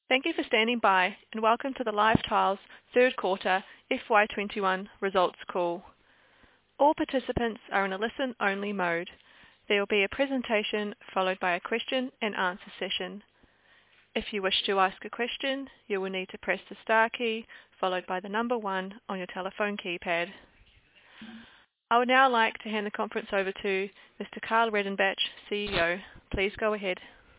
Thank you for standing by, and welcome to the LiveTiles third quarter FY21 results call. All participants are in a listen-only mode. There will be a presentation followed by a question and answer session. If you wish to ask a question, you will need to press the star key followed by the number 1 on your telephone keypad. I would now like to hand the conference over to Mr. Karl Redenbach, CEO. Please go ahead.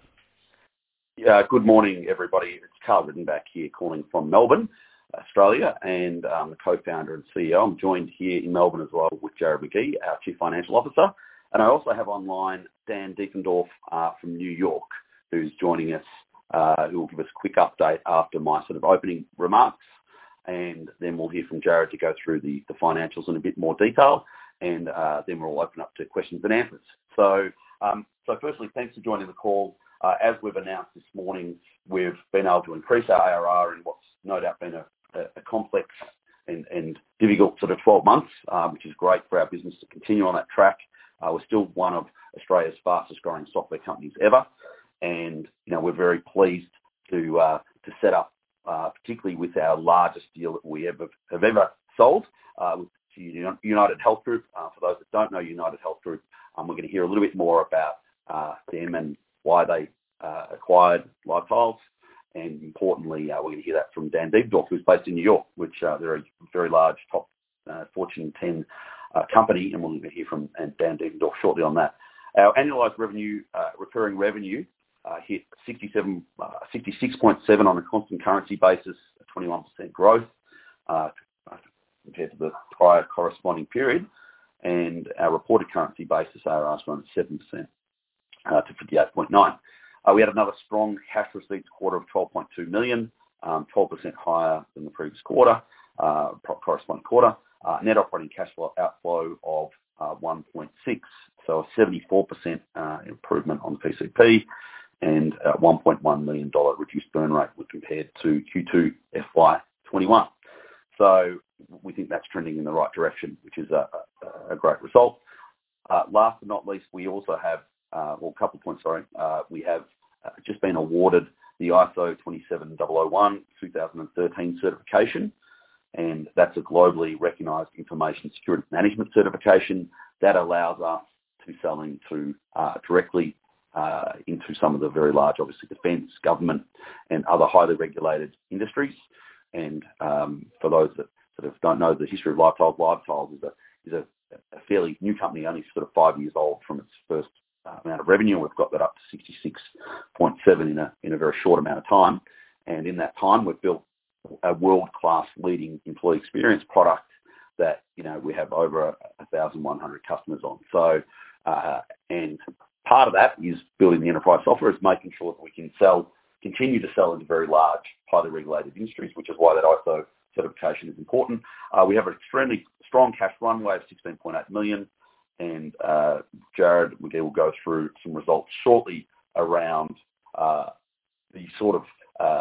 Good morning, everybody. It's Karl Redenbach here calling from Melbourne, Australia, and I'm the co-founder and CEO. I'm joined here in Melbourne as well with Jared McGee, our Chief Financial Officer. And I also have online Dan Diefendorf from New York, who's joining us, who will give us a quick update after my sort of opening remarks. And then we'll hear from Jared to go through the financials in a bit more detail. And then we'll open up to questions and answers. So firstly, thanks for joining the call. As we've announced this morning, we've been able to increase our ARR in what's no doubt been a complex and difficult sort of 12 months, which is great for our business to continue on that track. We're still one of Australia's fastest growing software companies ever. And, you know, we're very pleased to set up, particularly with our largest deal that we have ever sold, with United Health Group. For those that don't know United Health Group, we're going to hear a little bit more about them and why they acquired LiveTiles, and importantly, we're going to hear that from Dan Diefendorf, who's based in New York, which they're a very large top Fortune 10 company, and we'll hear from Dan Diefendorf shortly on that. Our annualized revenue, recurring revenue, hit 66.7 on a constant currency basis, 21% growth compared to the prior corresponding period, and our reported currency basis ARR is around 7%. To 58.9. We had another strong cash receipts quarter of 12.2 million, 12% higher than the previous quarter, corresponding quarter. Net operating cash flow outflow of 1.6, so a 74% improvement on PCP, and $1.1 million reduced burn rate when compared to Q2 FY21. So we think that's trending in the right direction, which is a great result. Last but not least, we also have a couple of points, we have just been awarded the ISO 27001 2013 certification, and that's a globally recognized information security management certification that allows us to sell into directly into some of the very large, obviously, defense, government, and other highly regulated industries. And for those that sort of don't know the history of LiveTiles, LiveTiles is a fairly new company, only sort of 5 years old from its first amount of revenue. We've got that up to 66.7 in a very short amount of time, and in that time we've built a world-class leading employee experience product that, you know, we have over 1,100 customers on. So and part of that is building the enterprise software, is making sure that we can continue to sell into very large, highly regulated industries, which is why that ISO certification is important. We have an extremely strong cash runway of 16.8 million. And Jared McGee will go through some results shortly around the sort of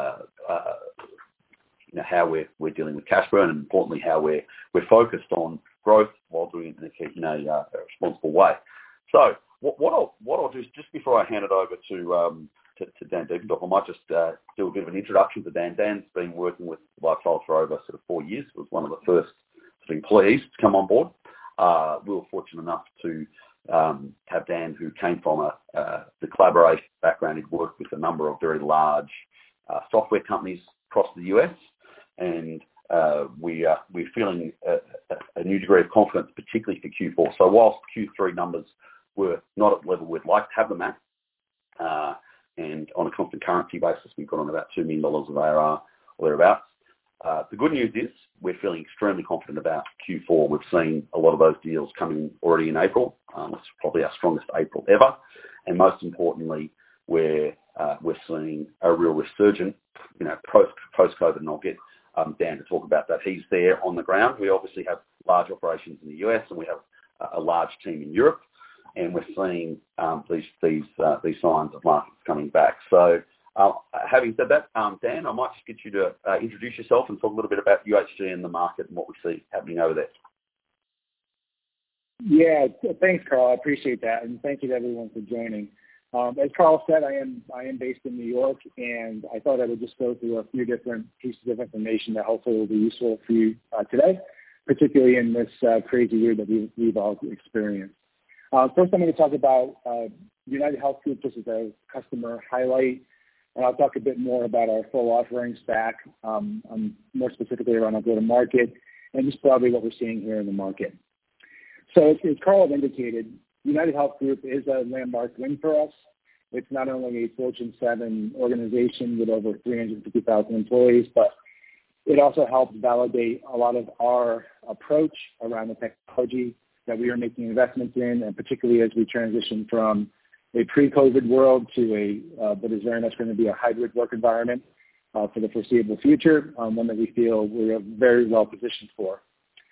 how we're dealing with cash burn, and importantly how we're focused on growth while doing it in a responsible way. So what I'll do is, just before I hand it over to Dan Diefendorf, I might just do a bit of an introduction to Dan. Dan's been working with LiveTiles for over sort of 4 years. Was one of the first sort of employees to come on board. We were fortunate enough to have Dan, who came from the collaboration background. He'd worked with a number of very large software companies across the US, and we're feeling a new degree of confidence, particularly for Q4. So whilst Q3 numbers were not at the level we'd like to have them at, and on a constant currency basis, we've got on about $2 million of ARR or thereabouts. The good news is we're feeling extremely confident about Q4. We've seen a lot of those deals coming already in April. It's probably our strongest April ever. And most importantly, we're seeing a real resurgence, post-COVID, and I'll get Dan to talk about that. He's there on the ground. We obviously have large operations in the US, and we have a large team in Europe, and we're seeing these signs of markets coming back. So having said that, Dan, I might just get you to introduce yourself and talk a little bit about UHG and the market and what we see happening over there. Yeah, thanks, Karl. I appreciate that, and thank you to everyone for joining. As Carl said, I am based in New York, and I thought I would just go through a few different pieces of information that hopefully will be useful for you today, particularly in this crazy year that we've all experienced. First, I'm going to talk about United Health Group. This is a customer highlight, and I'll talk a bit more about our full offering stack, more specifically around our go-to-market, and just broadly what we're seeing here in the market. So as Carl had indicated, United Health Group is a landmark win for us. It's not only a Fortune 7 organization with over 350,000 employees, but it also helps validate a lot of our approach around the technology that we are making investments in, and particularly as we transition from a pre-COVID world to what is very much going to be a hybrid work environment for the foreseeable future, one that we feel we are very well positioned for.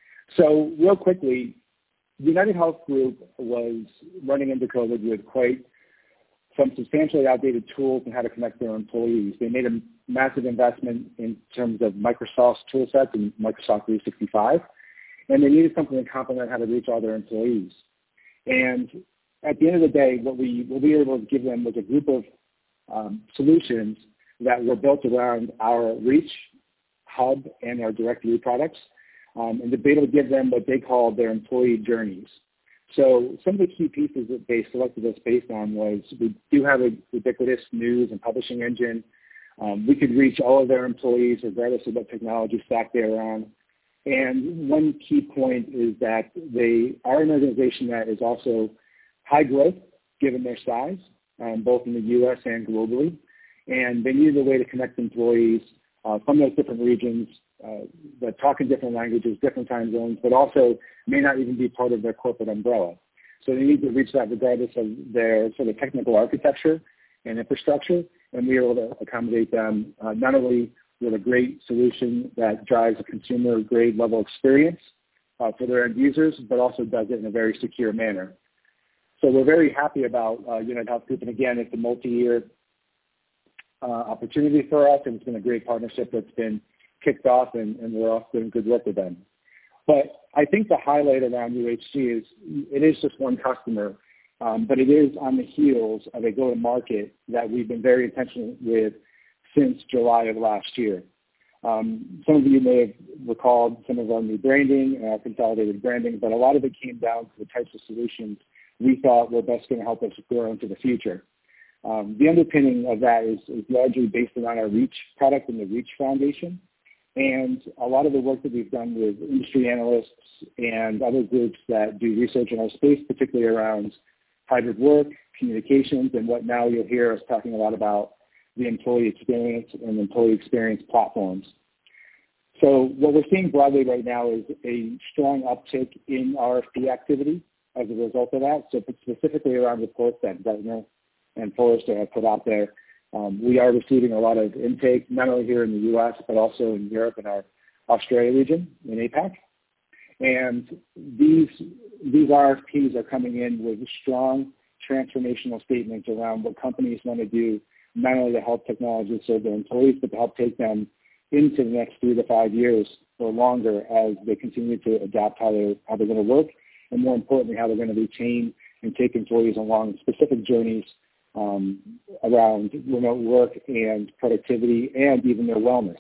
So real quickly, United Health Group was running into COVID with quite some substantially outdated tools on how to connect their employees. They made a massive investment in terms of Microsoft's tool sets and Microsoft 365, and they needed something to complement how to reach all their employees. And at the end of the day, what we were able to give them was a group of solutions that were built around our Reach Hub and our directory products, and to be able to give them what they call their employee journeys. So some of the key pieces that they selected us based on was we do have a ubiquitous news and publishing engine. We could reach all of their employees regardless of what technology stack they're on. And one key point is that they are an organization that is also high growth given their size, both in the U.S. and globally. And they needed a way to connect employees from those different regions that talk in different languages, different time zones, but also may not even be part of their corporate umbrella. So they need to reach that regardless of their sort of technical architecture and infrastructure, and we are able to accommodate them not only with a great solution that drives a consumer-grade level experience for their end users, but also does it in a very secure manner. So we're very happy about United Health Group, and again, it's a multi-year opportunity for us, and it's been a great partnership that's been kicked off, and we're off doing good work with them. But I think the highlight around UHG is it is just one customer, but it is on the heels of a go-to-market that we've been very intentional with since July of last year. Some of you may have recalled some of our new branding and our consolidated branding, but a lot of it came down to the types of solutions we thought were best going to help us grow into the future. The underpinning of that is largely based on our Reach product and the Reach Foundation. And a lot of the work that we've done with industry analysts and other groups that do research in our space, particularly around hybrid work, communications, and what now you'll hear us talking a lot about the employee experience and employee experience platforms. So what we're seeing broadly right now is a strong uptick in RFP activity as a result of that. So specifically around reports that Gartner and Forrester have put out there, we are receiving a lot of intake, not only here in the U.S., but also in Europe and our Australia region in APAC. And these RFPs are coming in with strong transformational statements around what companies want to do, not only to help technology serve their employees, but to help take them into the next 3 to 5 years or longer as they continue to adapt how they're going to work, and more importantly, how they're going to retain and take employees along specific journeys around remote work and productivity and even their wellness.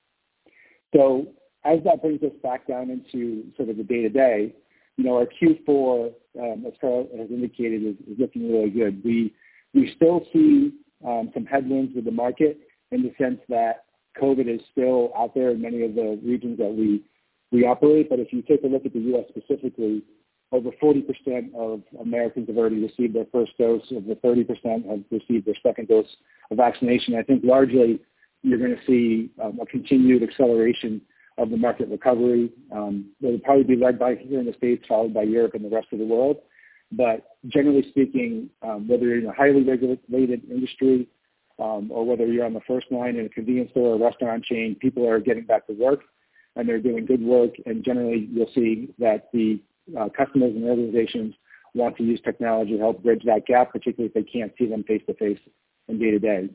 So as that brings us back down into sort of the day-to-day, our Q4, as Carl has indicated, is looking really good. We still see some headwinds with the market in the sense that COVID is still out there in many of the regions that we operate. But if you take a look at the U.S. specifically, over 40% of Americans have already received their first dose. Over 30% have received their second dose of vaccination. I think largely you're going to see a continued acceleration of the market recovery. It'll probably be led by here in the States, followed by Europe and the rest of the world. But generally speaking, whether you're in a highly regulated industry or whether you're on the first line in a convenience store or restaurant chain, people are getting back to work and they're doing good work. And generally you'll see that the customers and organizations want to use technology to help bridge that gap, particularly if they can't see them face-to-face and day-to-day.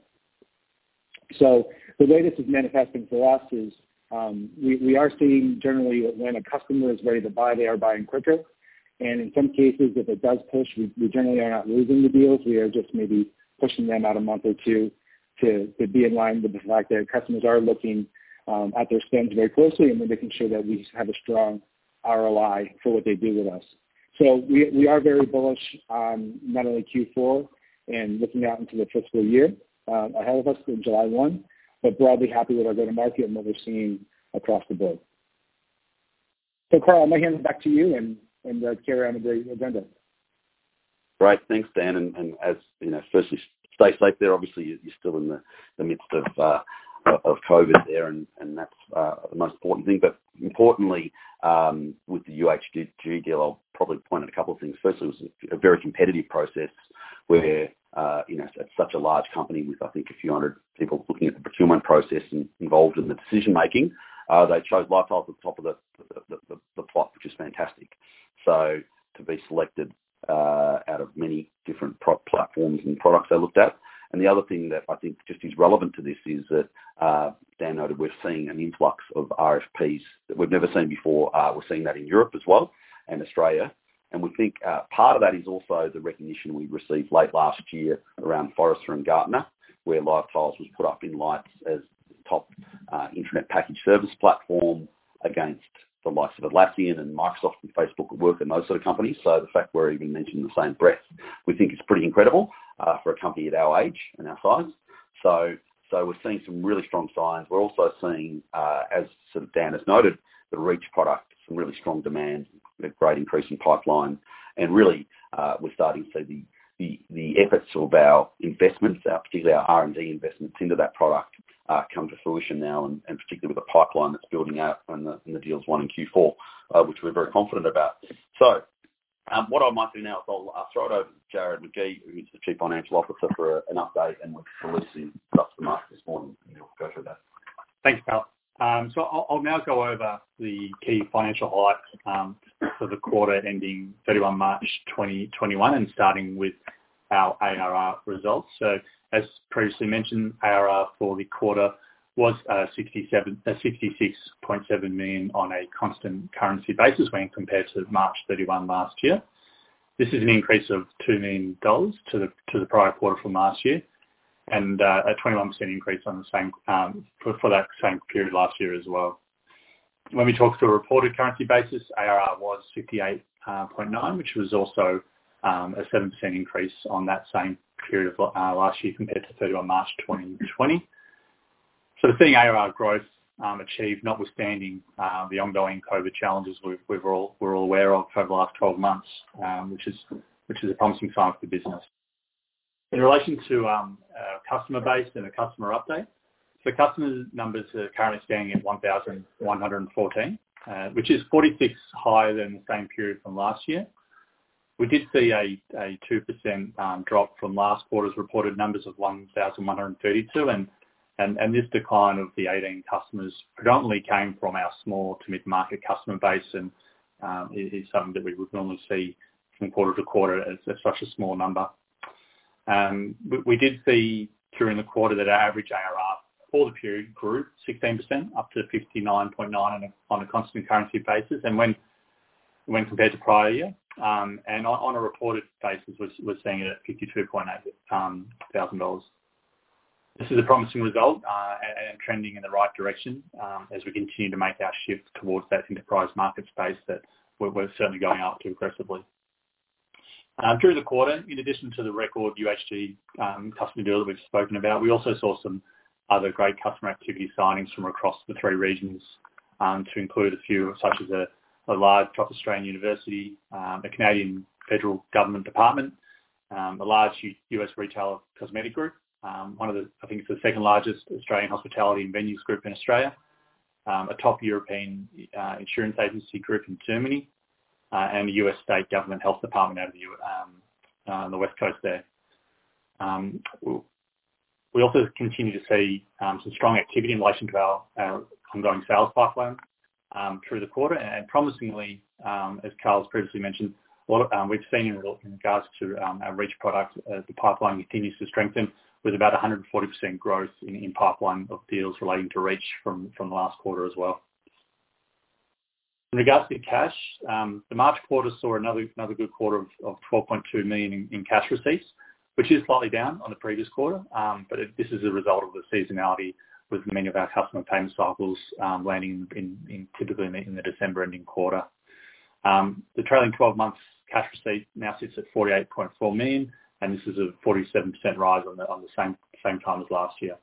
So the way this is manifesting for us is we are seeing generally when a customer is ready to buy, they are buying quicker. And in some cases, if it does push, we generally are not losing the deals. We are just maybe pushing them out a month or two to be in line with the fact that customers are looking at their spends very closely, and we're making sure that we have a strong ROI for what they do with us. So we are very bullish on not only Q4 and looking out into the fiscal year ahead of us in July 1, but broadly happy with our go-to-market and what we're seeing across the board. So, Carl, I might hand it back to you and carry on with the agenda. Great, thanks, Dan. And as you know, firstly, stay safe there. Obviously, you're still in the midst of COVID there, and that's the most important thing. But importantly, with the UHG deal, I'll probably point out a couple of things. Firstly, it was a very competitive process where, it's such a large company with, I think, a few hundred people looking at the procurement process and involved in the decision making. They chose LiveTiles at the top of the plot, which is fantastic. So to be selected out of many different platforms and products they looked at. And the other thing that I think just is relevant to this is that Dan noted we're seeing an influx of RFPs that we've never seen before. We're seeing that in Europe as well and Australia. And we think part of that is also the recognition we received late last year around Forrester and Gartner, where LiveTiles was put up in lights as the top internet package service platform against the likes of Atlassian and Microsoft and Facebook at Work and those sort of companies. So the fact we're even mentioned in the same breath, we think is pretty incredible for a company at our age and our size. So we're seeing some really strong signs. We're also seeing, as sort of Dan has noted, the Reach product, some really strong demand, a great increase in pipeline, and really we're starting to see the efforts of our investments, particularly our R&D investments into that product, come to fruition now, and particularly with the pipeline that's building out and the deals won in Q4, which we're very confident about. So what I might do now is I'll throw it over to Jared McGee, who's the Chief Financial Officer, for an update, and we're releasing stuff to the market this morning, and he'll go through that. Thanks, Carl. So I'll now go over the key financial highlights for the quarter ending 31 March 2021 and starting with our ARR results. So as previously mentioned, ARR for the quarter was 66.7 million on a constant currency basis when compared to March 31 last year. This is an increase of $2 million to the prior quarter from last year, and a 21% increase on the same for that same period last year as well. When we talk to a reported currency basis, ARR was 58.9, which was also a 7% increase on that same period of last year compared to 31 March 2020. So we're seeing ARR growth achieved, notwithstanding the ongoing COVID challenges we're all aware of over the last 12 months, which is a promising sign for the business. In relation to customer base and a customer update, so customer numbers are currently standing at 1,114, which is 46 higher than the same period from last year. We did see a 2% drop from last quarter's reported numbers of 1,132, and this decline of the 18 customers predominantly came from our small to mid-market customer base, and it is something that we would normally see from quarter to quarter as such a small number. We did see during the quarter that our average ARR for the period grew 16%, up to 59.9 on a constant currency basis, and when compared to prior year, and on a reported basis, we're seeing it at $52.8 thousand. This is a promising result and trending in the right direction as we continue to make our shift towards that enterprise market space that we're certainly going after aggressively. During the quarter, in addition to the record UHG customer deal that we've spoken about, we also saw some other great customer activity signings from across the three regions, to include a few such as a large top Australian university, a Canadian federal government department, a large US retailer cosmetic group, one of the, I think it's the second largest Australian hospitality and venues group in Australia, a top European insurance agency group in Germany, and a US state government health department out of the West Coast there. We also continue to see some strong activity in relation to our ongoing sales pipeline through the quarter, and promisingly, as Carl's previously mentioned, we've seen in regards to our Reach product, the pipeline continues to strengthen with about 140% growth in pipeline of deals relating to Reach from the last quarter as well. In regards to cash, the March quarter saw another good quarter of 12.2 million in cash receipts, which is slightly down on the previous quarter, but this is a result of the seasonality with many of our customer payment cycles landing typically in the December ending quarter. The trailing 12 months cash receipt now sits at 48.4 million, and this is a 47% rise on the same time as last year.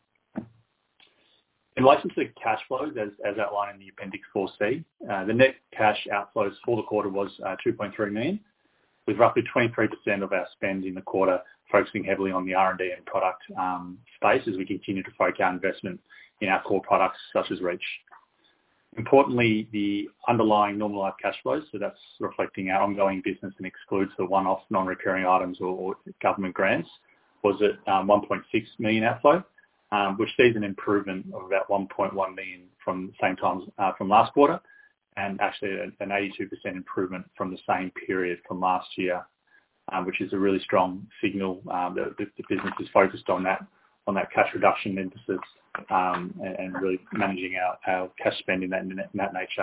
In relation to the cash flows, as outlined in the Appendix 4C, the net cash outflows for the quarter was 2.3 million, with roughly 23% of our spend in the quarter focusing heavily on the R&D and product space as we continue to focus our investment in our core products such as Reach. Importantly, the underlying normalised cash flows, so that's reflecting our ongoing business and excludes the one-off non-recurring items or government grants, was at 1.6 million outflow, which sees an improvement of about 1.1 million from the same time from last quarter, and actually an 82% improvement from the same period from last year, which is a really strong signal that the business is focused on that cash reduction emphasis and really managing our cash spend in that nature.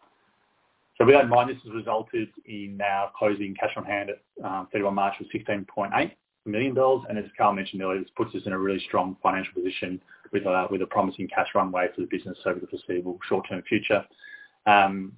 So with that in mind, this has resulted in our closing cash on hand at 31 March of $16.8 million, and as Carl mentioned earlier, this puts us in a really strong financial position with a promising cash runway for the business over the foreseeable short-term future. And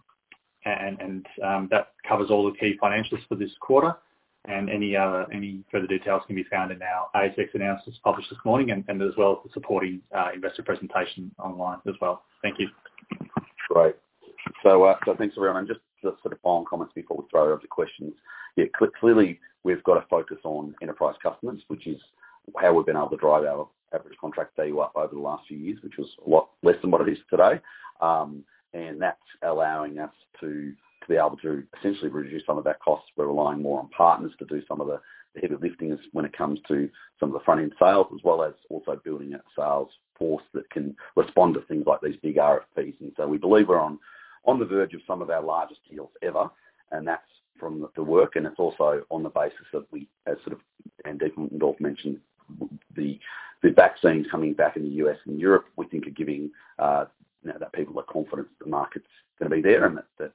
that covers all the key financials for this quarter, and any further details can be found in our ASX announcements published this morning, and as well as the supporting investor presentation online as well. Thank you. Great. So thanks everyone. And just the sort of final comments before we throw it over to questions. Yeah, clearly we've got to focus on enterprise customers, which is how we've been able to drive our average contract value up over the last few years, which was a lot less than what it is today. And that's allowing us to be able to essentially reduce some of that costs. We're relying more on partners to do some of the heavy lifting when it comes to some of the front-end sales, as well as also building a sales force that can respond to things like these big RFPs. And so we believe we're on the verge of some of our largest deals ever, and that's from the work, and it's also on the basis that we, as sort of Dan Diefendorf mentioned, the vaccines coming back in the US and Europe, we think are giving that people are confident that the market's going to be there, and that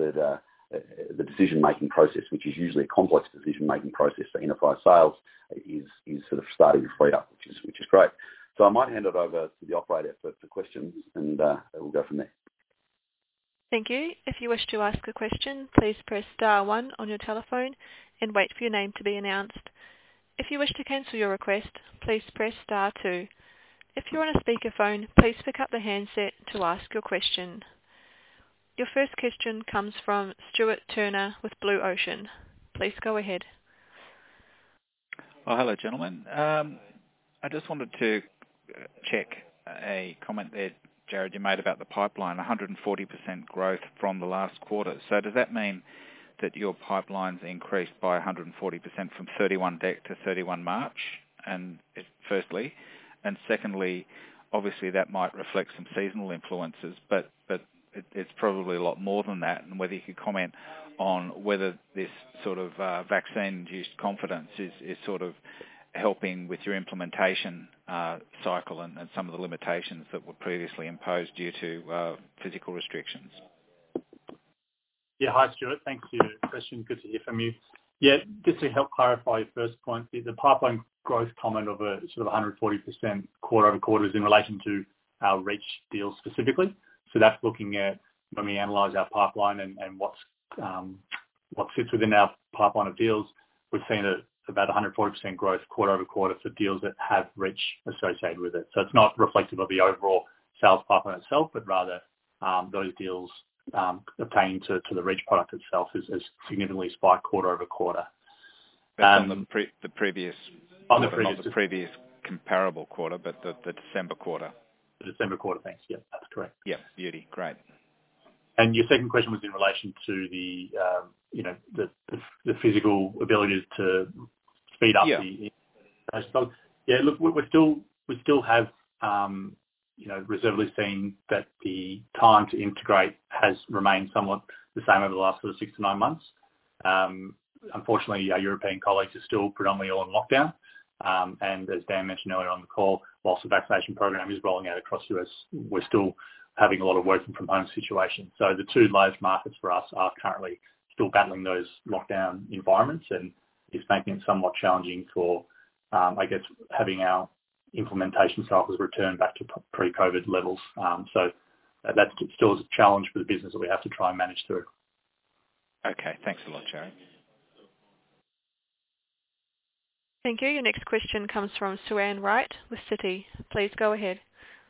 the decision-making process, which is usually a complex decision-making process for enterprise sales, is sort of starting to free up, which is great. So I might hand it over to the operator for questions, and we'll go from there. Thank you. If you wish to ask a question, please press star 1 on your telephone and wait for your name to be announced. If you wish to cancel your request, please press star 2. If you're on a speakerphone, please pick up the handset to ask your question. Your first question comes from Stuart Turner with Blue Ocean. Please go ahead. Oh, hello, gentlemen. I just wanted to check a comment there, Jared, you made about the pipeline, 140% growth from the last quarter. So does that mean that your pipeline's increased by 140% from 31 Dec to 31 March? And firstly, and secondly, obviously that might reflect some seasonal influences, but it's probably a lot more than that. And whether you could comment on whether this sort of vaccine-induced confidence is sort of helping with your implementation cycle and some of the limitations that were previously imposed due to physical restrictions. Yeah, hi Stuart. Thanks for your question. Good to hear from you. Yeah, just to help clarify your first point, the pipeline growth comment of a sort of 140% quarter over quarter is in relation to our Reach deals specifically. So that's looking at when we analyse our pipeline and what sits within our pipeline of deals, we've seen about 140% growth quarter over quarter for deals that have Reach associated with it. So it's not reflective of the overall sales pipeline itself, but rather those deals obtaining to the Reach product itself is significantly spiked quarter over quarter. On the previous on quarter, the previous, not the previous comparable quarter, but the December quarter. The December quarter, thanks. Yeah, that's correct. Yeah, beauty, great. And your second question was in relation to the physical ability to speed up the. Yeah, look, we still have reservedly seen that the time to integrate has remained somewhat the same over the last sort of 6 to 9 months. Unfortunately, our European colleagues are still predominantly all in lockdown. And as Dan mentioned earlier on the call, whilst the vaccination program is rolling out across the US, we're still having a lot of working from home situations. So the two large markets for us are currently still battling those lockdown environments, and it's making it somewhat challenging for, I guess, having our implementation cycles return back to pre-COVID levels. So that's still a challenge for the business that we have to try and manage through. Okay, thanks a lot, Jared. Thank you. Your next question comes from Suanne Wright with Citi. Please go ahead.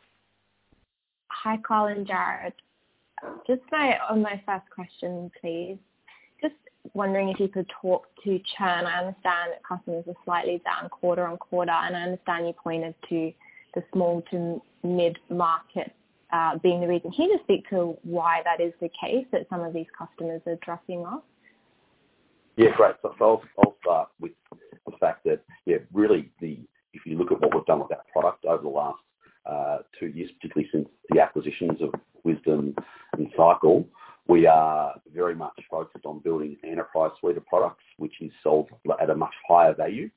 Hi, Colin, Jared. Just on my first question, please. Just wondering if you could talk to churn. I understand that customers are slightly down quarter on quarter, and I understand you pointed to the small to mid-market being the reason. Can you just speak to why that is the case, that some of these customers are dropping off? Yeah, great. So I'll start with the fact that, really, if you look at what we've done with our product over the last 2 years, particularly since the acquisitions of Wisdom and Cycle, we are very much focused on building an enterprise suite of products, which is sold at a much higher value.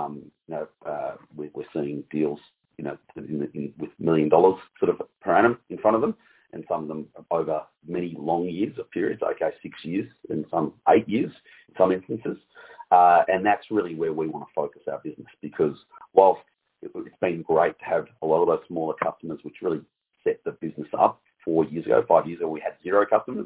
We're seeing deals, with $1 million sort of per annum in front of them, and some of them over many long years of periods, 6 years and some 8 years in some instances. And that's really where we want to focus our business, because whilst it's been great to have a lot of those smaller customers, which really set the business up 5 years ago, we had 0 customers.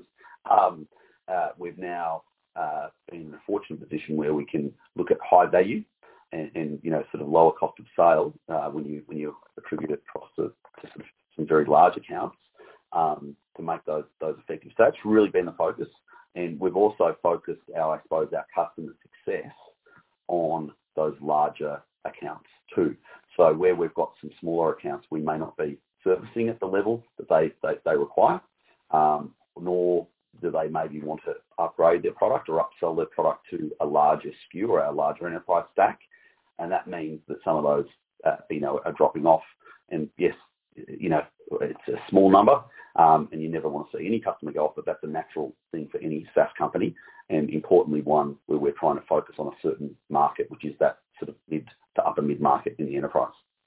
We've now been in a fortunate position where we can look at high value and sort of lower cost of sale when you attribute it across to sort of some very large accounts to make those effective. So that's really been the focus, and we've also focused our customer success on those larger accounts too. So where we've got some smaller accounts, we may not be servicing at the level that they require, nor do they maybe want to upgrade their product or upsell their product to a larger SKU or a larger enterprise stack. And that means that some of those, are dropping off. And yes, it's a small number, and you never want to see any customer go off, but that's a natural thing for any SaaS company. And importantly, one where we're trying to focus on a certain market, which is that sort of mid to upper mid market in the enterprise.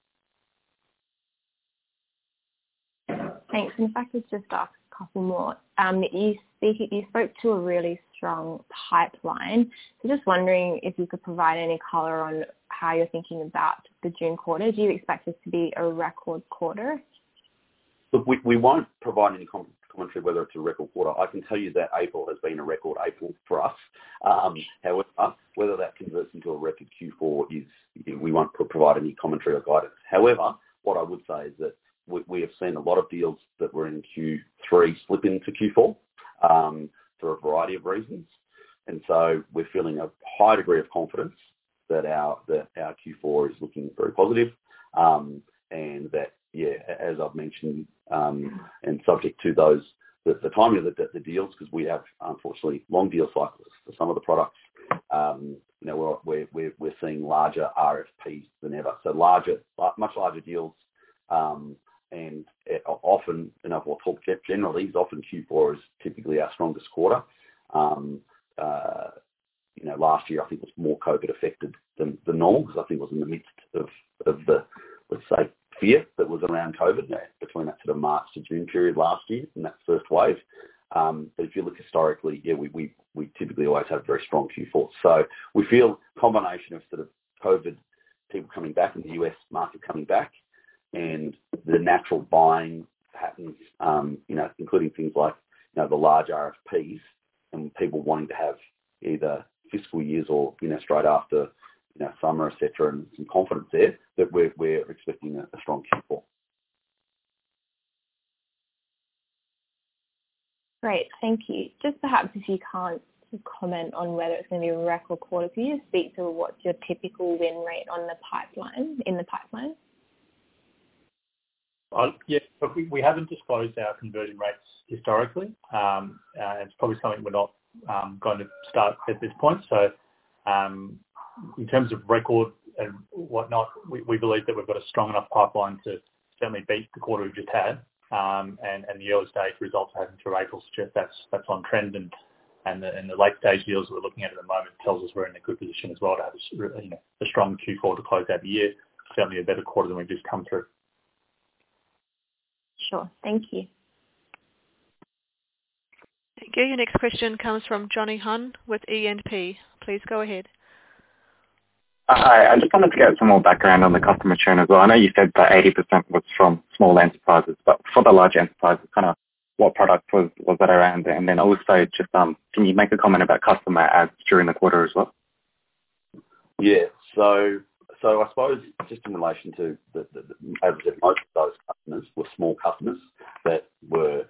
Thanks. And if I could just ask a couple more. You spoke to a really strong pipeline. So just wondering if you could provide any color on how you're thinking about the June quarter. Do you expect this to be a record quarter? Look, we won't provide any commentary whether it's a record quarter. I can tell you that April has been a record April for us. However, whether that converts into a record Q4 we won't provide any commentary or guidance. However, what I would say is that we have seen a lot of deals that were in Q3 slip into Q4 for a variety of reasons. And so we're feeling a high degree of confidence that our Q4 is looking very positive, and that, as I've mentioned, and subject to the timing of the deals, because we have, unfortunately, long deal cycles for some of the products, we're seeing larger RFPs than ever. So much larger deals, and often, we'll talk generally, often Q4 is typically our strongest quarter. Last year I think was more COVID affected than normal, because I think it was in the midst of the, let's say, fear that was around COVID between that sort of March to June period last year and that first wave. But if you look historically, we typically always have very strong Q4. So we feel a combination of sort of COVID, people coming back, and the US market coming back, and the natural buying patterns, including things like, the large RFPs and people wanting to have either fiscal years or, straight after, summer, et cetera, and some confidence there, that we're expecting a strong Q4. Great, thank you. Just perhaps if you can't comment on whether it's going to be a record quarter, can you speak to what's your typical win rate on the pipeline, in the pipeline? But we haven't disclosed our conversion rates historically. It's probably something we're not going to start at this point. So in terms of record and whatnot, we believe that we've got a strong enough pipeline to certainly beat the quarter we've just had. And the early stage results we're having through April suggest that's on trend, and the late stage deals that we're looking at the moment tells us we're in a good position as well to have a strong Q4 to close out the year. Certainly a better quarter than we've just come through. Sure. Thank you. Thank you. Your next question comes from Johnny Hun with E&P. Please go ahead. Hi, I just wanted to get some more background on the customer churn as well. I know you said that 80% was from small enterprises, but for the large enterprises, kind of what product was that around? And then also just can you make a comment about customer adds during the quarter as well? Yeah, so I suppose just in relation to as I said, most of those customers were small customers that were,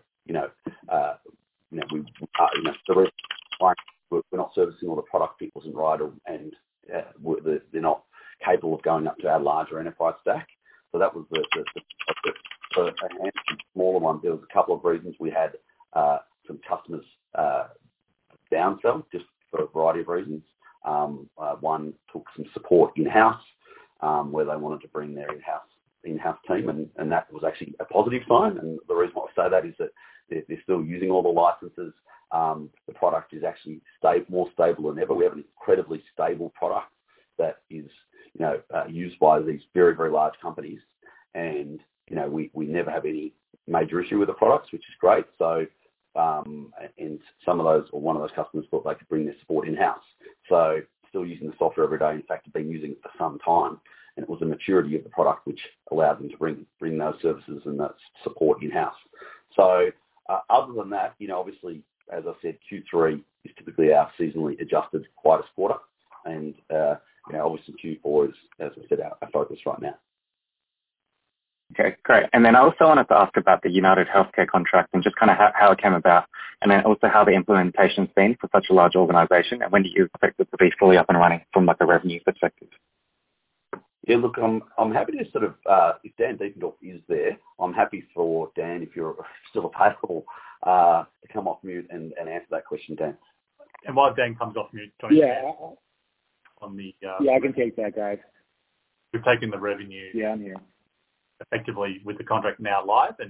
the reason why we're not servicing all the product fit wasn't right, and they're not capable of going up to our larger enterprise stack. So that was for a smaller one. There was a couple of reasons. We had some customers downsell just for a variety of reasons. One took some support in-house where they wanted to bring their in-house team, and that was actually a positive sign. And the reason why I say that is that they're still using all the licenses. The product is actually more stable than ever. We have an incredibly stable product that is, used by these very, very large companies, and we never have any major issue with the products, which is great. So, and some of those, or one of those customers thought they could bring their support in-house. So, still using the software every day. In fact, have been using it for some time, and it was the maturity of the product which allowed them to bring those services and that support in-house. So, other than that, obviously, as I said, Q3 is typically our seasonally adjusted quietest quarter, and obviously Q4 is, as I said, our focus right now. Okay, great. And then I also wanted to ask about the United Healthcare contract and just kind of how it came about, and then also how the implementation's been for such a large organisation, and when do you expect it to be fully up and running from like a revenue perspective? Yeah, look, I'm happy to sort of, if Dan Diefendorf is there, I'm happy for Dan, if you're still available, to come off mute and answer that question, Dan. And while Dan comes off mute, Johnny, on the I can take that, guys. We've taken the revenue. Yeah, I'm here. Effectively with the contract now live, and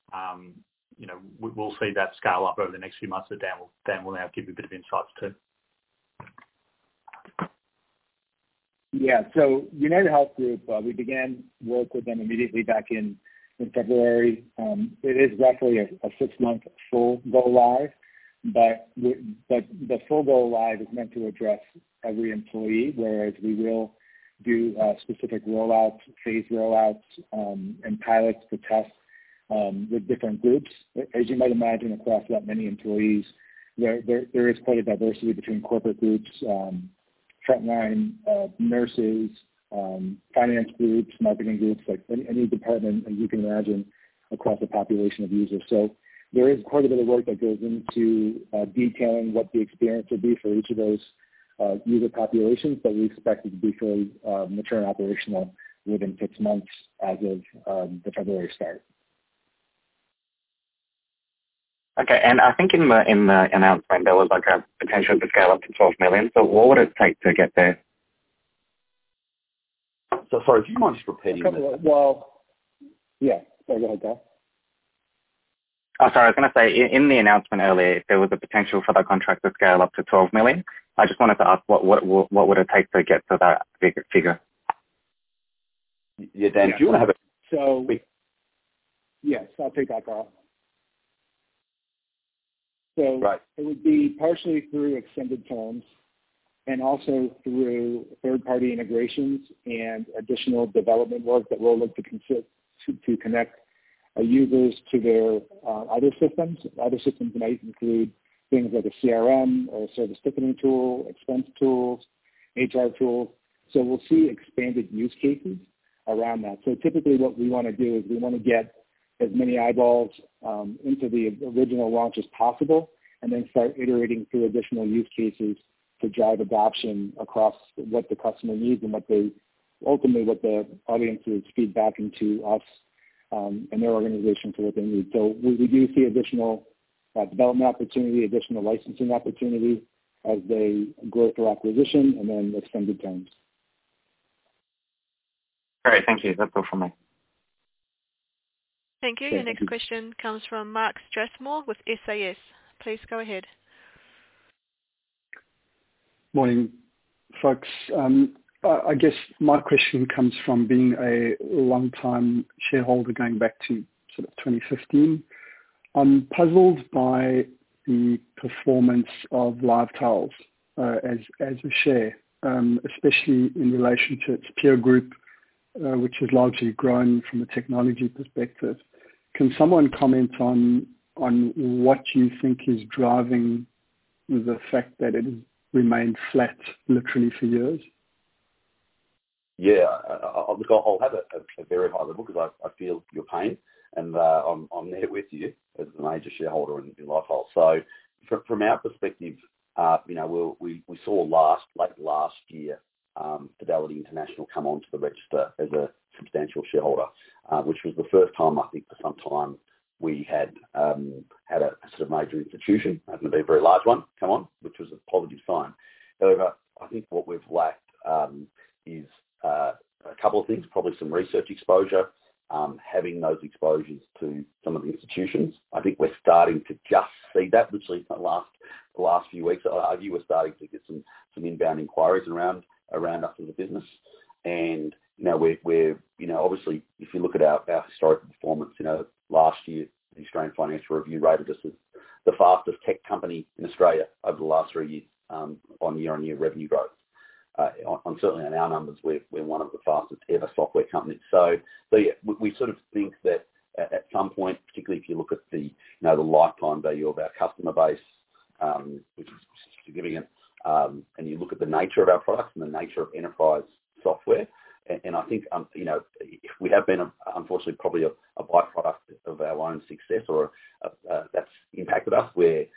we'll see that scale up over the next few months. So Dan will now give you a bit of insights too. Yeah, so United Health Group, we began work with them immediately back in February. It is roughly a 6-month full go live, but the full go live is meant to address every employee, whereas we will do specific rollouts, phase rollouts, and pilots to test with different groups. As you might imagine, across that many employees, there is quite a diversity between corporate groups, frontline nurses, finance groups, marketing groups, like any department, as you can imagine, across a population of users. So there is quite a bit of work that goes into detailing what the experience will be for each of those user populations, but we expect it to be fully mature and operational within 6 months as of the February start. Okay, and I think in the announcement there was like a potential to scale up to 12 million. So what would it take to get there? So sorry, do you mind just repeating that? Well, yeah, go ahead, Dale. Oh, sorry, I was going to say, in the announcement earlier, there was a potential for the contract to scale up to 12 million. I just wanted to ask what would it take to get to that figure? Yeah, Dan, do you want to have a... So, yes, I'll take that, Carl. So right. It would be partially through extended terms and also through third-party integrations and additional development work that we'll look to connect users to their other systems. Other systems might include things like a CRM or a service ticketing tool, expense tools, HR tools. So we'll see expanded use cases around that. So typically what we want to do is we want to get as many eyeballs into the original launch as possible, and then start iterating through additional use cases to drive adoption across what the customer needs and what the audience's feedback into us and their organization for what they need. So we do see additional development opportunity, additional licensing opportunity as they grow through acquisition, and then extended terms. Great, thank you. That's all from me. Thank you. Your next question comes from Mark Strathmore with SAS. Please go ahead. Morning, folks. I guess my question comes from being a long-time shareholder going back to sort of 2015. I'm puzzled by the performance of LiveTiles as a share, especially in relation to its peer group, which has largely grown from a technology perspective. Can someone comment on what you think is driving the fact that it has remained flat literally for years? Yeah, I'll have a very high level because I feel your pain, and I'm there with you as a major shareholder in LiveTiles. So from our perspective, we saw late last year Fidelity International come onto the register as a substantial shareholder, which was the first time I think for some time we had a sort of major institution, happened to be a very large one, come on, which was a positive sign. However, I think what we've lacked is a couple of things, probably some research exposure, having those exposures to some of the institutions. I think we're starting to just see that literally the last few weeks. I argue we're starting to get some inbound inquiries around us as a business. And, we're obviously, if you look at our historical performance, last year, the Australian Financial Review rated us as the fastest tech company in Australia over the last 3 years on year-on-year revenue growth. Certainly on our numbers, we're one of the fastest ever software companies. So yeah, we sort of think that at some point, particularly if you look at the lifetime value of our customer base, which is significant, and you look at the nature of our products and the nature of enterprise software, and I think, if we have been, unfortunately, probably a byproduct of our own success, or that's impacted us, where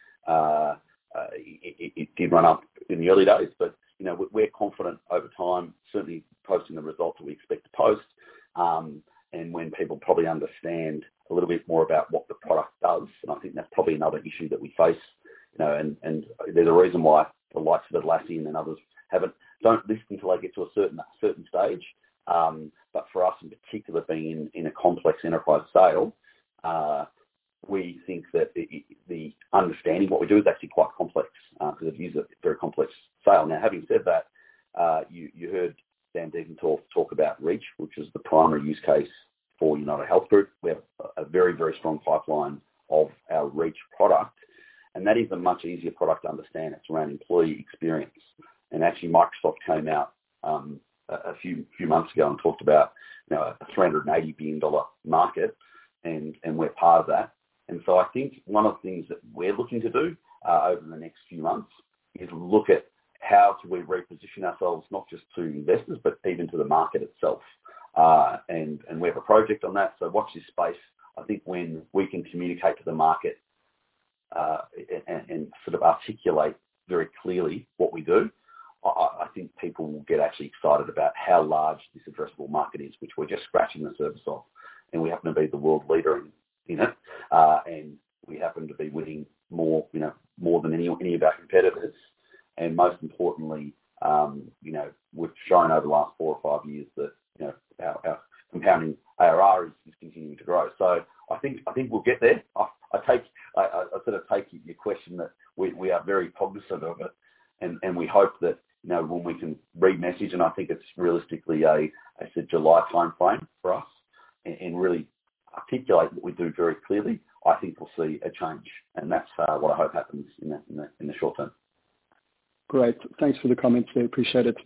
it did run up in the early days, but we're confident over time, certainly posting the results that we expect to post, and when people probably understand a little bit more about what the product does, and I think that's probably another issue that we face, and there's a reason why the likes of Atlassian and others don't listen until they get to a certain stage, but for us in particular, being in a complex enterprise sale, we think that the understanding what we do is actually quite complex, because it is a very complex sale. Now, having said that, you heard Dan Deaton talk about Reach, which is the primary use case for United Health Group. We have a very, very strong pipeline of our Reach product, and that is a much easier product to understand. It's around employee experience. And actually, Microsoft came out a few months ago and talked about a $380 billion market, and we're part of that. And so I think one of the things that we're looking to do over the next few months is look at how do we reposition ourselves, not just to investors, but even to the market itself. And we have a project on that, so watch this space. I think when we can communicate to the market and sort of articulate very clearly what we do, I think people will get actually excited about how large this addressable market is, which we're just scratching the surface of. And we happen to be the world leader in it, and we happen to be winning more than any of our competitors. And most importantly, we've shown over the last 4 or 5 years that our compounding ARR is continuing to grow. So I think we'll get there. I sort of take your question that we are very cognizant of it, and we hope that when we can re-message, and I think it's realistically a July timeframe for us, and really articulate what we do very clearly, I think we'll see a change, and that's what I hope happens in the short term. Great. Thanks for the comments there. Appreciate it.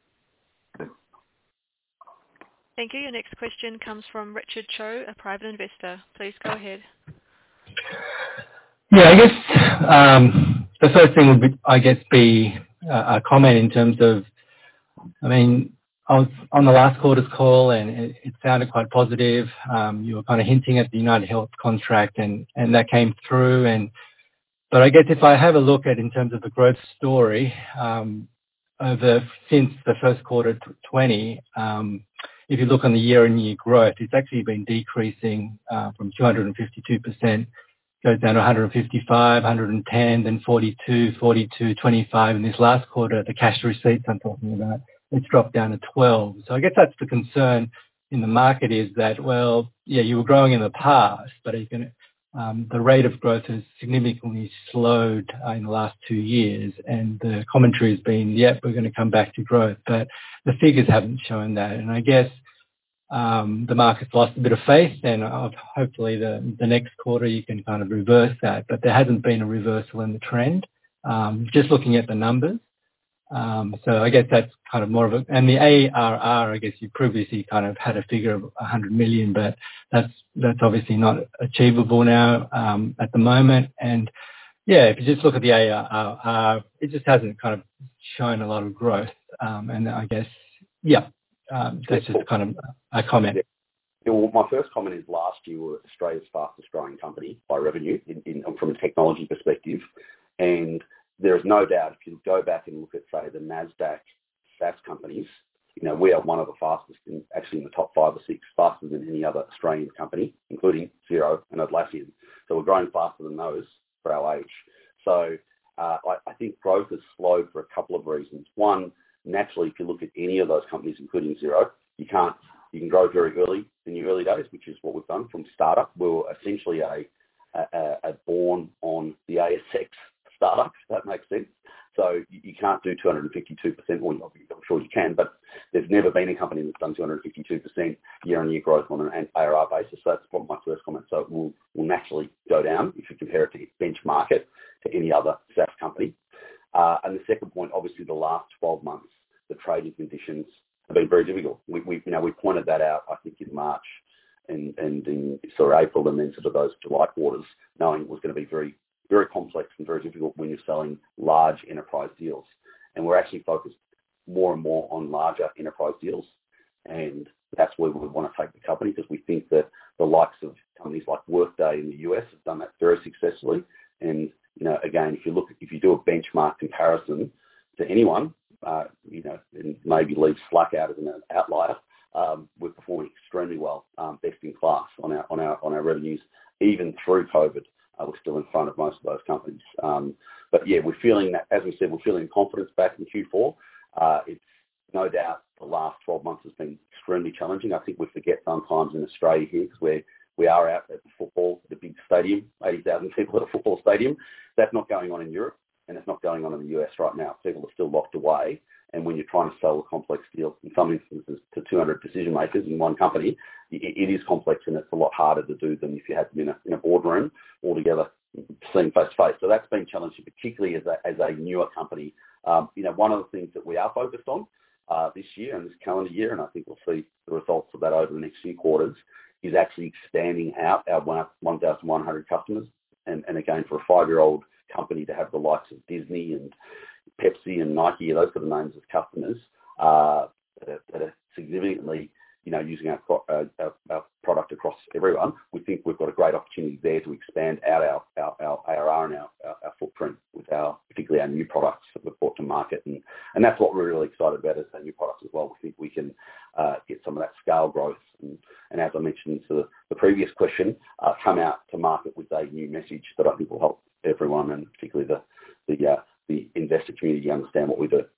Thank you. Your next question comes from Richard Cho, a private investor. Please go ahead. Yeah, I guess the first thing would be a comment in terms of, I was on the last quarter's call and it sounded quite positive. You were kind of hinting at the United Health contract and that came through. But I guess if I have a look at in terms of the growth story since the first quarter 2020, if you look on the year-on-year growth, it's actually been decreasing from 252%, goes down to 155, 110, then 42, 42, 25. In this last quarter, the cash receipts I'm talking about, it's dropped down to 12. So I guess that's the concern in the market, is that, well, yeah, you were growing in the past, but the rate of growth has significantly slowed in the last 2 years, and the commentary has been, yep, we're going to come back to growth, but the figures haven't shown that. And I guess the market's lost a bit of faith, and hopefully the next quarter you can kind of reverse that. But there hasn't been a reversal in the trend, just looking at the numbers. So I guess that's kind of more of and the ARR, I guess you previously kind of had a figure of 100 million, but that's obviously not achievable now at the moment. And yeah, if you just look at the ARR, it just hasn't kind of shown a lot of growth. And I guess, that's just kind of a comment. Yeah, well, my first comment is last year we were Australia's fastest growing company by revenue from a technology perspective. And there is no doubt if you go back and look at, say, the NASDAQ SaaS companies, we are one of the fastest, actually in the top 5 or 6, faster than any other Australian company, including Xero and Atlassian. So we're growing faster than those for our age. So I think growth has slowed for a couple of reasons. One, naturally, if you look at any of those companies, including Xero, you can grow very early in your early days, which is what we've done from startup. We were essentially a born on the ASX startup, if that makes sense. So you can't do 252%, or I'm sure you can, but there's never been a company that's done 252% year-on-year growth on an ARR basis. So that's probably my first comment. So it will naturally go down if you compare it to benchmark it to any other SaaS company. And the second point, obviously, the last 12 months, the trading conditions have been very difficult. We pointed that out, I think, in March and in sort of April, and then sort of those July quarters, knowing it was going to be very, very complex and very difficult when you're selling large enterprise deals. And we're actually focused more and more on larger enterprise deals. And that's where we want to take the company, because we think that the likes of companies like Workday in the US have done that very successfully. And, again, if you do a benchmark comparison to anyone, and maybe leave Slack out as an outlier, we're performing extremely well, best in class on our revenues, even through COVID. We're still in front of most of those companies. But yeah, we're feeling that, as we said, we're feeling confidence back in Q4. It's no doubt the last 12 months has been extremely challenging. I think we forget sometimes in Australia here, because we are out at the football, the big stadium, 80,000 people at a football stadium. That's not going on in Europe, and it's not going on in the US right now. People are still locked away. And when you're trying to sell a complex deal, in some instances to 200 decision makers in one company, it is complex, and it's a lot harder to do than if you had them in a boardroom all together, seen face to face. So that's been challenging, particularly as a newer company. One of the things that we are focused on this year and this calendar year, and I think we'll see the results of that over the next few quarters, is actually expanding out our 1,100 customers. And again, for a 5-year-old company to have the likes of Disney and Pepsi and Nike, those sort of names as customers that are significantly, using our product across everyone, we think we've got a great opportunity there to expand out our ARR and our footprint with particularly our new products that we've brought to market. And that's what we're really excited about, is our new products as well. We think we can get some of that scale growth. And as I mentioned to the previous question, come out to market with a new message that I think will help everyone, and particularly the investor community, understand what we do.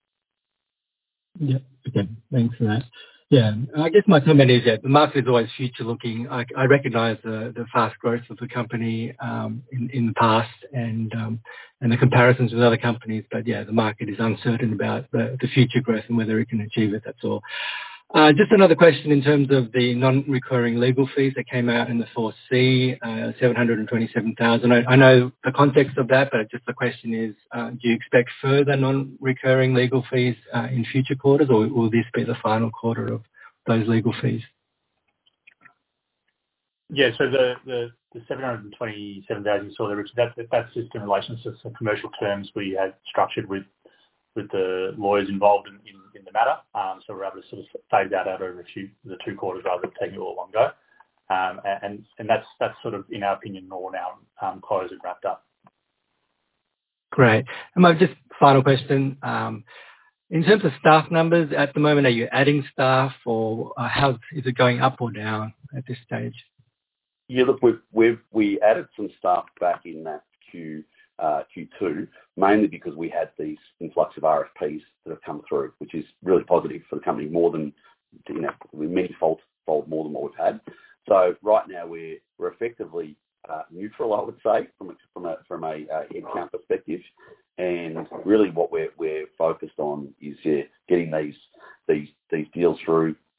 Yeah. Okay. Thanks for that. Yeah. I guess my comment is that the market is always future looking. I recognise the fast growth of the company in the past and the comparisons with other companies, but yeah, the market is uncertain about the future growth and whether it can achieve it. That's all. Just another question in terms of the non-recurring legal fees that came out in the 4C, 727,000. I know the context of that, but just the question is, do you expect further non-recurring legal fees in future quarters, or will this be the final quarter of those legal fees? Yeah, so the 727,000 you saw there, Richard, that's just in relation to some commercial terms we had structured with the lawyers involved in the matter. So we're able to sort of phase that out over the 2 quarters rather than taking it all at one go. And that's sort of, in our opinion, all now closed and wrapped up. Great. And my just final question, in terms of staff numbers at the moment, are you adding staff, or how is it going up or down at this stage? Yeah, look, we added some staff back in that Q2, mainly because we had these influx of RFPs that have come through, which is really positive for the company, more than, many-fold more than what we've had. So right now we're effectively neutral, I would say, from a headcount perspective, and really what we're focused on is getting these deals through,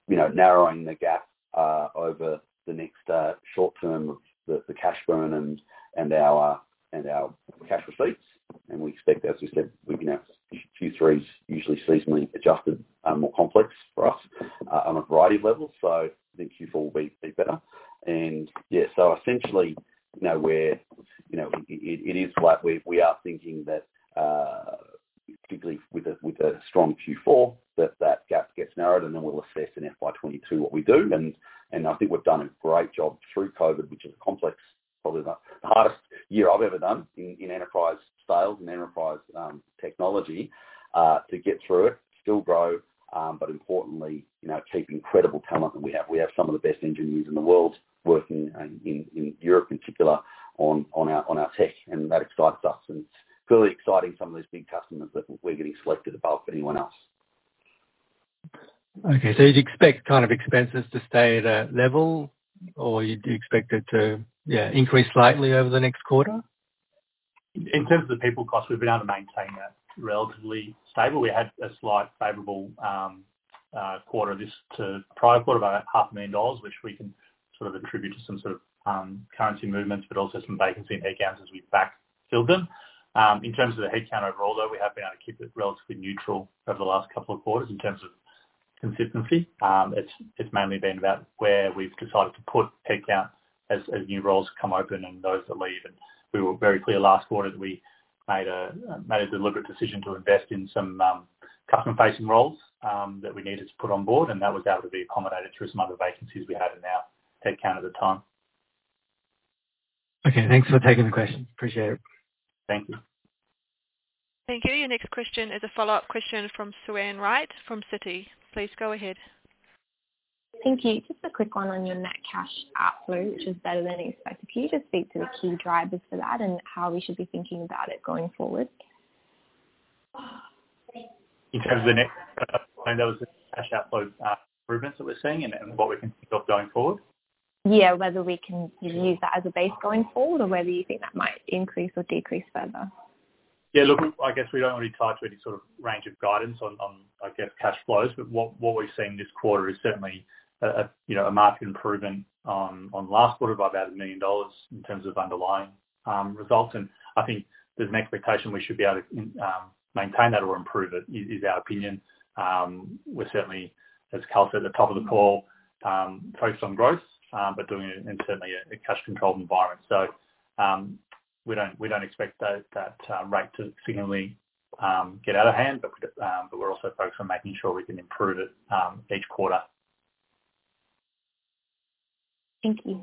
narrowing the gap over the next short term of the cash burn and our cash receipts. And we expect, as we said, Q3 is usually seasonally adjusted, more complex for us on a variety of levels. So I think Q4 will be better. And yeah, so essentially, it is flat. We are thinking that, particularly with a strong Q4, that gap gets narrowed, and then we'll assess in FY22 what we do. And I think we've done a great job through COVID, which is a complex, probably the hardest year I've ever done in enterprise sales and enterprise technology, to get through it, still grow, but importantly, keep incredible talent that we have. We have some of the best engineers in the world working in Europe in particular on our tech, and that excites us. And it's clearly exciting, some of these big customers that we're getting selected above anyone else. Okay, so you'd expect kind of expenses to stay at a level, or you'd expect it to increase slightly over the next quarter? In terms of the people cost, we've been able to maintain that relatively stable. We had a slight favourable quarter this to prior quarter, about $500,000, which we can sort of attribute to some sort of currency movements, but also some vacancy in headcounts as we backfilled them. In terms of the headcount overall, though, we have been able to keep it relatively neutral over the last couple of quarters in terms of consistency. It's mainly been about where we've decided to put headcount as new roles come open and those that leave. And we were very clear last quarter that we made a deliberate decision to invest in some customer-facing roles that we needed to put on board, and that was able to be accommodated through some other vacancies we had in our headcount at the time. Okay, thanks for taking the question. Appreciate it. Thank you. Thank you. Your next question is a follow-up question from Suan Wright from Citi. Please go ahead. Thank you. Just a quick one on your net cash outflow, which is better than expected. Can you just speak to the key drivers for that and how we should be thinking about it going forward? In terms of the net, that was the cash outflow improvements that we're seeing and what we can think of going forward? Yeah, whether we can use that as a base going forward or whether you think that might increase or decrease further. Yeah, look, I guess we don't really tie to any sort of range of guidance on I guess, cash flows, but what we've seen this quarter is certainly a market improvement on last quarter by about $1 million in terms of underlying results. And I think there's an expectation we should be able to maintain that or improve it, is our opinion. We're certainly, as Carl said at the top of the call, focused on growth, but doing it in certainly a cash-controlled environment. So we don't expect that rate to significantly get out of hand, but we're also focused on making sure we can improve it each quarter. Thank you.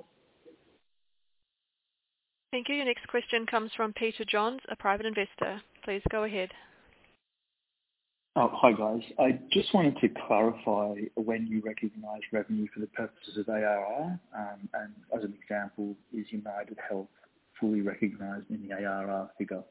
Thank you. Your next question comes from Peter Johns, a private investor. Please go ahead. Oh, hi guys. I just wanted to clarify when you recognise revenue for the purposes of ARR, and as an example, is United Health fully recognised in the ARR figure?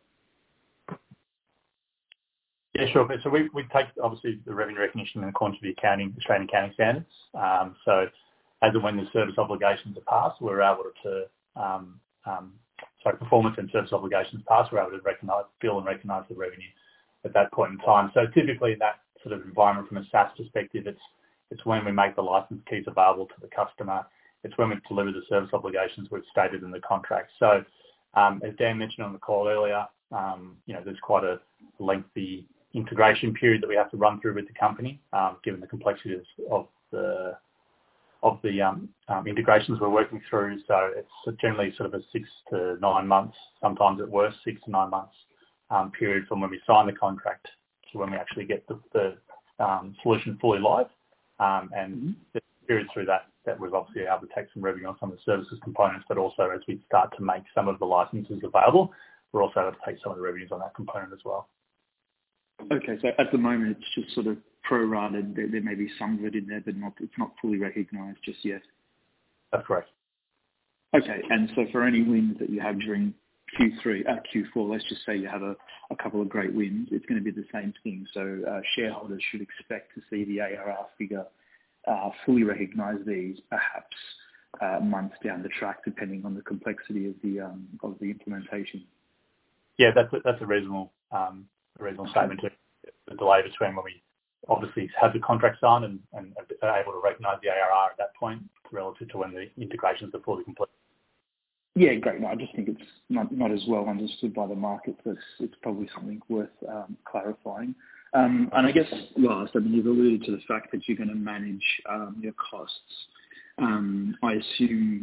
Yeah, sure. So we take obviously the revenue recognition in accordance with the Australian accounting standards. So as and when the service obligations are passed, we're able to performance and service obligations passed, we're able to bill and recognise the revenue at that point in time. So typically in that sort of environment from a SaaS perspective, it's when we make the license keys available to the customer. It's when we deliver the service obligations we've stated in the contract. So as Dan mentioned on the call earlier, there's quite a lengthy integration period that we have to run through with the company, given the complexities of the integrations we're working through. So it's generally sort of a 6 to 9 months, sometimes at worst 6 to 9 months period from when we sign the contract to when we actually get the solution fully live. And the period through that we've obviously able to take some revenue on some of the services components, but also as we start to make some of the licenses available, we're also able to take some of the revenues on that component as well. Okay, so at the moment it's just sort of prorated. There may be some of it in there, but it's not fully recognised just yet. That's correct. Okay, and so for any wins that you have during Q4, let's just say you have a couple of great wins, it's going to be the same thing. So shareholders should expect to see the ARR figure fully recognise these perhaps months down the track, depending on the complexity of the implementation. Yeah, that's a reasonable statement. The delay between when we obviously have the contract signed and are able to recognise the ARR at that point relative to when the integrations are fully complete. Yeah, great. No, I just think it's not as well understood by the market. So it's probably something worth clarifying. And I guess last, I mean, you've alluded to the fact that you're going to manage your costs. I assume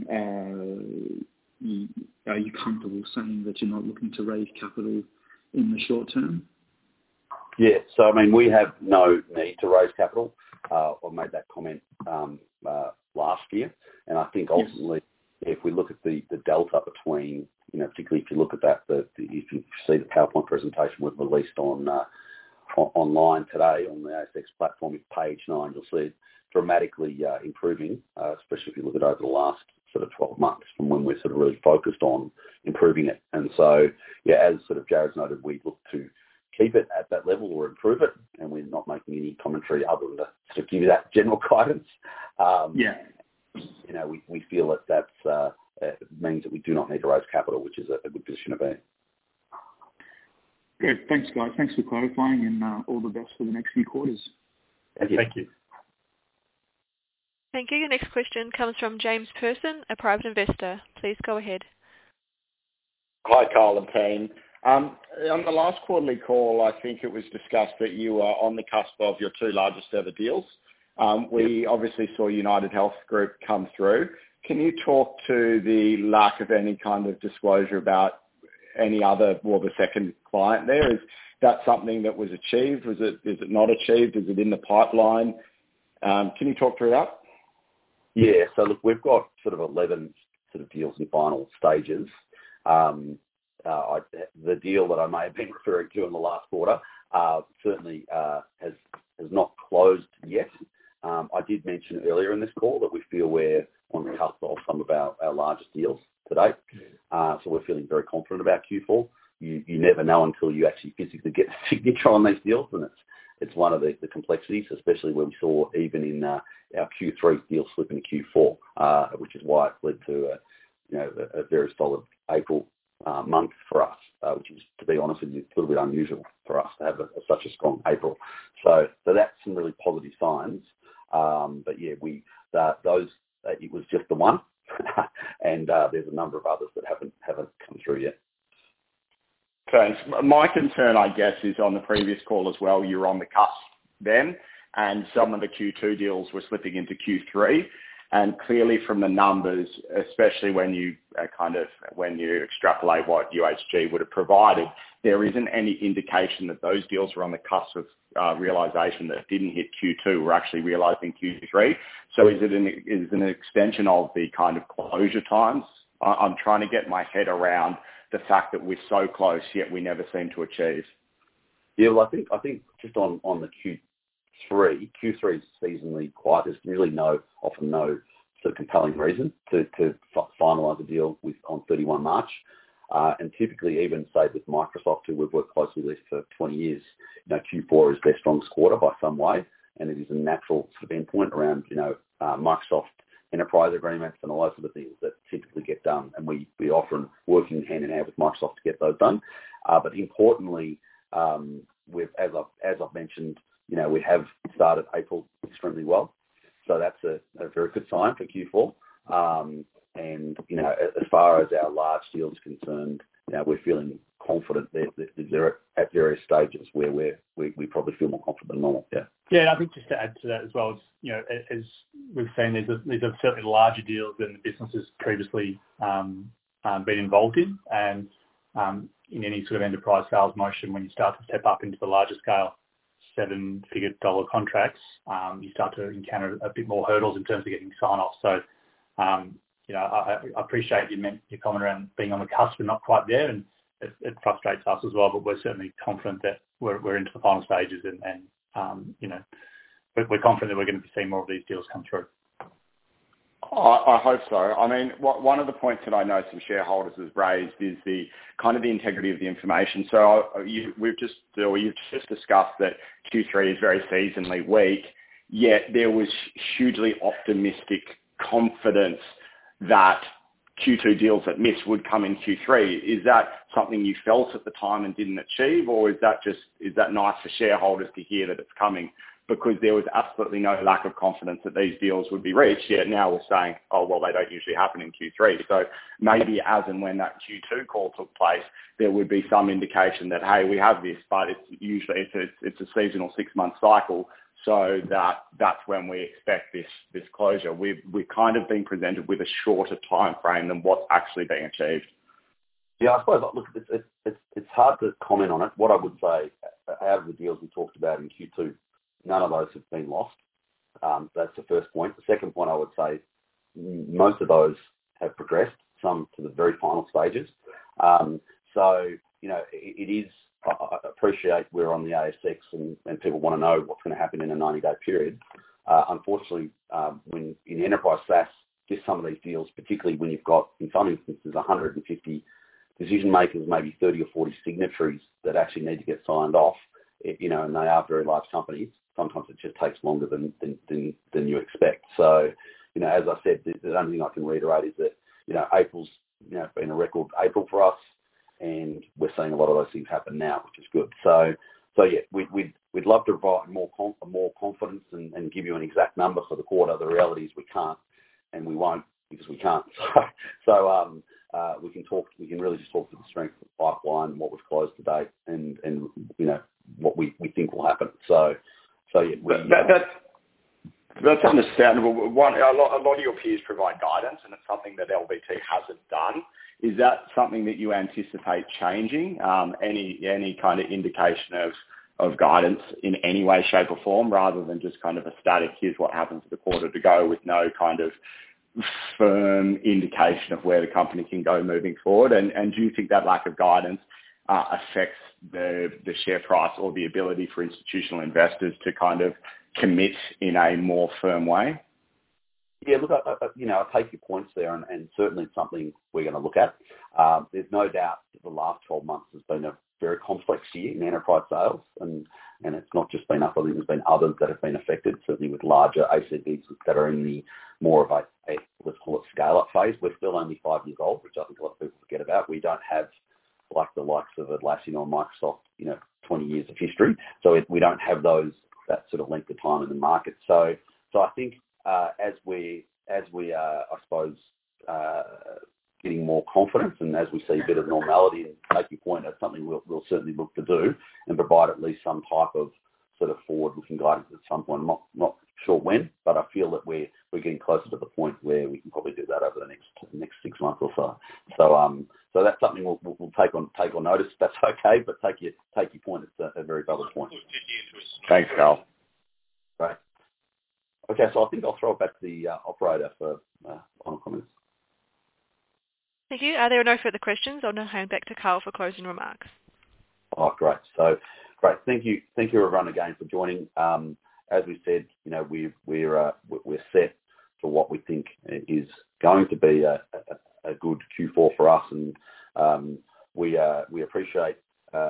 are you comfortable saying that you're not looking to raise capital in the short term? Yeah, so I mean, we have no need to raise capital. I made that comment last year, and I think ultimately, if we look at the delta between, particularly if you look at that, if you see the PowerPoint presentation we've released on online today on the ASX platform, it's page 9, you'll see it dramatically improving, especially if you look at over the last sort of 12 months from when we're sort of really focused on improving it. And so, as sort of Jared's noted, we look to keep it at that level or improve it, and we're not making any commentary other than to give you that general guidance. We feel that means that we do not need to raise capital, which is a good position to be in. Good. Thanks, guys. Thanks for clarifying, and all the best for the next few quarters. Thank you. Thank you. Thank you. Your next question comes from James Person, a private investor. Please go ahead. Hi, Carl and team. On the last quarterly call, I think it was discussed that you were on the cusp of your 2 largest ever deals. We obviously saw United Health Group come through. Can you talk to the lack of any kind of disclosure about any other, the second client there? Is that something that was achieved? Is it not achieved? Is it in the pipeline? Can you talk through that? Yeah, so look, we've got sort of 11 sort of deals in final stages. The deal that I may have been referring to in the last quarter certainly has not closed yet. I did mention earlier in this call that we feel we're on the cusp of some of our largest deals to date. So we're feeling very confident about Q4. You never know until you actually physically get the signature on these deals, and it's one of the complexities, especially when we saw even in our Q3 deal slip into Q4, which is why it led to a very solid April month for us, which is, to be honest with you, a little bit unusual for us to have such a strong April. So that's some really positive signs. But yeah, it was just the one, and there's a number of others that haven't come through yet. Thanks. My concern, I guess, is on the previous call as well. You were on the cusp then, and some of the Q2 deals were slipping into Q3. And clearly from the numbers, especially when you extrapolate what UHG would have provided, there isn't any indication that those deals were on the cusp of realisation that didn't hit Q2 were actually realised in Q3. So is it an extension of the kind of closure times? I'm trying to get my head around the fact that we're so close, yet we never seem to achieve. Yeah, well, I think just on the Q3 is seasonally quiet. There's really often no sort of compelling reason to finalise a deal on 31 March. And typically, even say with Microsoft, who we've worked closely with for 20 years, Q4 is their strongest quarter by some way, and it is a natural sort of endpoint around Microsoft enterprise agreements and all those sort of things that typically get done, and we often working hand in hand with Microsoft to get those done. But importantly, as I've mentioned, we have started April extremely well, so that's a very good sign for Q4. And as far as our large deals are concerned, we're feeling confident that they're at various stages where we probably feel more confident than normal. Yeah. Yeah, and I think just to add to that as well, as we've seen, these are certainly larger deals than the business has previously been involved in, and in any sort of enterprise sales motion, when you start to step up into the larger scale, 7-figure dollar contracts, you start to encounter a bit more hurdles in terms of getting sign-off. So, I appreciate your comment around being on the cusp and not quite there, and it frustrates us as well, but we're certainly confident that we're into the final stages, and we're confident that we're going to be seeing more of these deals come through. I hope so. I mean, one of the points that I know some shareholders has raised is the kind of the integrity of the information. So you've just discussed that Q3 is very seasonally weak, yet there was hugely optimistic confidence that Q2 deals that missed would come in Q3. Is that something you felt at the time and didn't achieve, or is that nice for shareholders to hear that it's coming? because there was absolutely no lack of confidence that these deals would be reached. Yet now we're saying, oh, well, they don't usually happen in Q3. So maybe as and when that Q2 call took place, there would be some indication that, hey, we have this, but it's usually it's a seasonal 6-month cycle. So that's when we expect this closure. We've kind of been presented with a shorter time frame than what's actually being achieved. Yeah, I suppose, look, it's hard to comment on it. What I would say, out of the deals we talked about in Q2, none of those have been lost. That's the first point. The second point I would say, most of those have progressed, some to the very final stages. So, it is, I appreciate we're on the ASX and people want to know what's going to happen in a 90-day period. Unfortunately, when in enterprise SaaS, just some of these deals, particularly when you've got, in some instances, 150 decision makers, maybe 30 or 40 signatories that actually need to get signed off, and they are very large companies. Sometimes it just takes longer than you expect. So, as I said, the only thing I can reiterate is that, April's, been a record April for us, and we're seeing a lot of those things happen now, which is good. So yeah, we'd love to provide more confidence and give you an exact number for the quarter. The reality is we can't, and we won't because we can't. So we can really just talk to the strength of the pipeline, what we've closed to date, and what we think will happen. So yeah, that's understandable. A lot of your peers provide guidance, and it's something that LBT hasn't done. Is that something that you anticipate changing? Any kind of indication of guidance in any way, shape, or form, rather than just kind of a static, here's what happens for the quarter to go, with no kind of firm indication of where the company can go moving forward? And do you think that lack of guidance affects the share price or the ability for institutional investors to kind of commit in a more firm way? Yeah, look, I take your points there, and certainly it's something we're going to look at. There's no doubt that the last 12 months has been a very complex year in enterprise sales, and it's not just been us. I think there's been others that have been affected, certainly with larger ACVs that are in the more of a let's call it scale-up phase. We're still only 5 years old, which I think a lot of people forget about. We don't have like the likes of Atlassian or Microsoft, 20 years of history. So we don't have that sort of length of time in the market. So I think as we are, I suppose, getting more confidence, and as we see a bit of normality, and take your point, that's something we'll certainly look to do and provide at least some type of sort of forward-looking guidance at some point. I'm not sure when, but I feel that we're getting closer to the point where we can probably do that over the next 6 months or so. So that's something we'll take on notice. That's okay, but take your point. It's a very valid point. Thanks, Carl. Right. Okay, so I think I'll throw it back to the operator for final comments. Thank you. There are no further questions. I'll now hand back to Carl for closing remarks. Oh, great. So, great. Thank you, everyone, again for joining. As we said, we're set for what we think is going to be a good Q4 for us, and we appreciate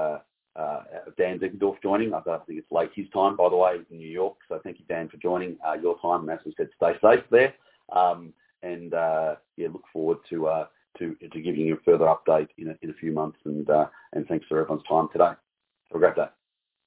Dan Dickendorf joining. I think it's late his time, by the way, in New York. So thank you, Dan, for joining your time. And as we said, stay safe there. Look forward to giving you a further update in a few months. And thanks for everyone's time today. Have a great day.